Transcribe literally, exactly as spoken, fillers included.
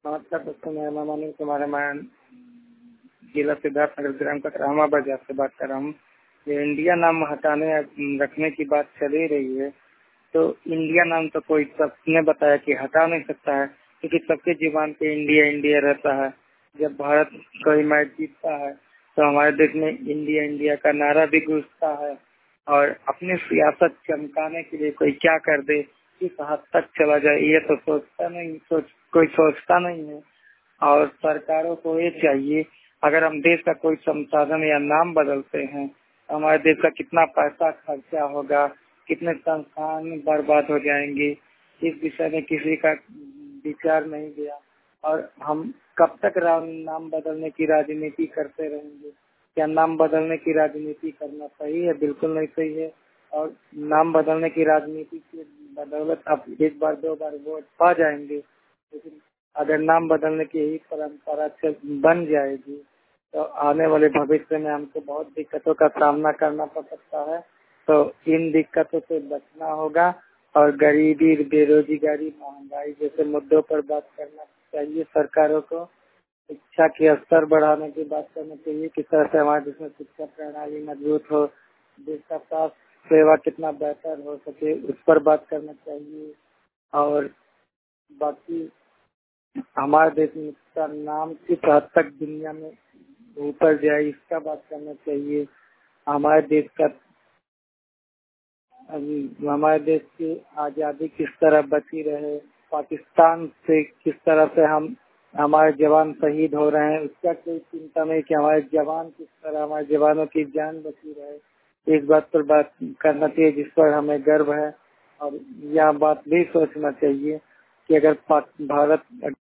नमस्कार दोस्तों, मेरा नाम अनिल कुमार है। मैं जिला सिद्धार्थनगर ग्राम कटरामा बाजार से बात कर रहा हूँ। ये इंडिया नाम हटाने या रखने की बात चल ही रही है, तो इंडिया नाम तो कोई सबने बताया कि हटा नहीं सकता है, क्योंकि सबके जीवन पे इंडिया इंडिया रहता है। जब भारत कोई मैच जीतता है तो हमारे देश में इंडिया इंडिया का नारा भी गूंजता है, और अपनी सियासत चमकाने के लिए कोई क्या कर दे, किस हद तक चला जाए, ये तो सोचता नहीं सोच कोई सोचता नहीं है। और सरकारों को ये चाहिए, अगर हम देश का कोई संसाधन या नाम बदलते हैं तो हमारे देश का कितना पैसा खर्चा होगा, कितने संस्थान बर्बाद हो जाएंगे, इस विषय में किसी का विचार नहीं गया। और हम कब तक रा- नाम बदलने की राजनीति करते रहेंगे? क्या नाम बदलने की राजनीति करना सही है? बिल्कुल नहीं सही है। और नाम बदलने की राजनीति की बदौलत अब एक बार दो बार वोट पा जाएंगे, लेकिन अगर नाम बदलने की यही परंपरा चल- बन जाएगी तो आने वाले भविष्य में हमको बहुत दिक्कतों का सामना करना पड़ सकता है। तो इन दिक्कतों से बचना होगा, और गरीबी, बेरोजगारी, महंगाई जैसे मुद्दों पर बात करना चाहिए सरकारों को। शिक्षा के स्तर बढ़ाने की बात करनी चाहिए, किस तरह से हमारे देश में शिक्षा प्रणाली मजबूत हो, देश का स्वास्थ्य सेवा कितना बेहतर हो सके, उस पर बात करना चाहिए। और बाकी हमारे देश में का नाम किस हद तक दुनिया में ऊपर जाए, इसका बात करना चाहिए। हमारे देश का अम, हमारे देश की आज़ादी किस तरह बची रहे, पाकिस्तान से किस तरह से हम हमारे जवान शहीद हो रहे हैं, उसका कोई चिंता नहीं कि हमारे जवान किस तरह, हमारे जवानों की जान बची रहे। इस बात पर बात करना चाहिए जिस पर हमें गर्व है। और यह बात भी सोचना चाहिए कि अगर पाक- भारत